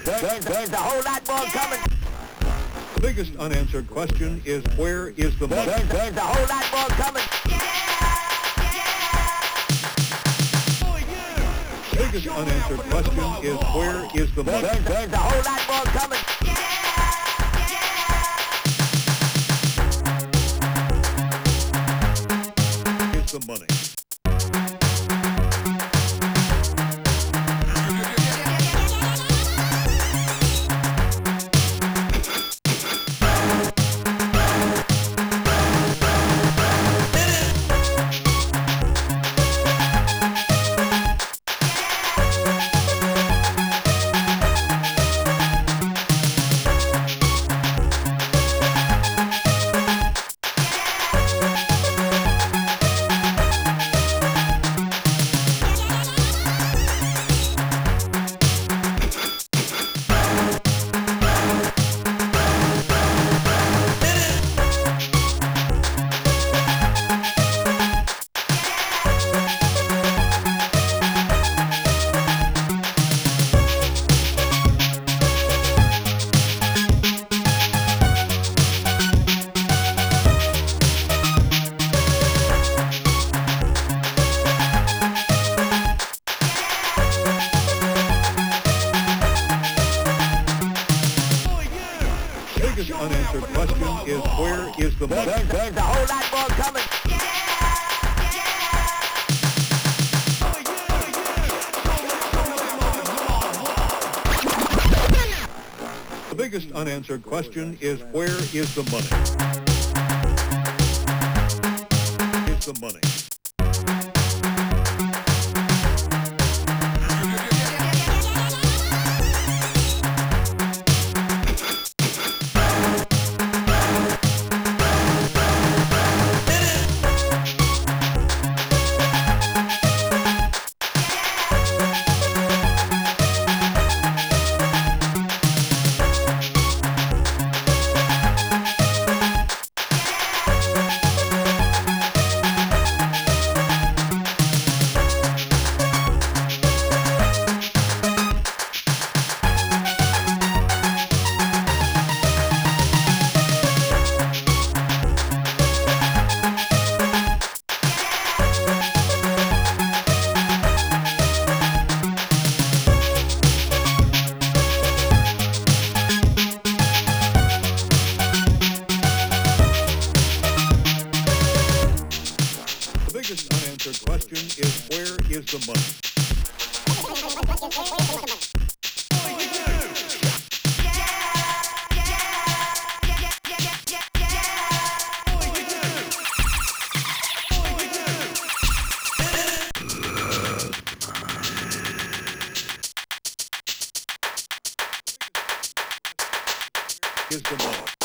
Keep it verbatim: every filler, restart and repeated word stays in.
There's, there's a whole lot more coming. The biggest unanswered question is, where is the money? There's, there's a whole lot more coming. The biggest unanswered question is, where is the money? There's, there's a whole lot more coming. Is the money? The biggest unanswered question is, where is the money? There's, there's a whole lot more coming. The biggest unanswered question is, where is the money? Is the money? The biggest unanswered question is, where is the money? Is the money?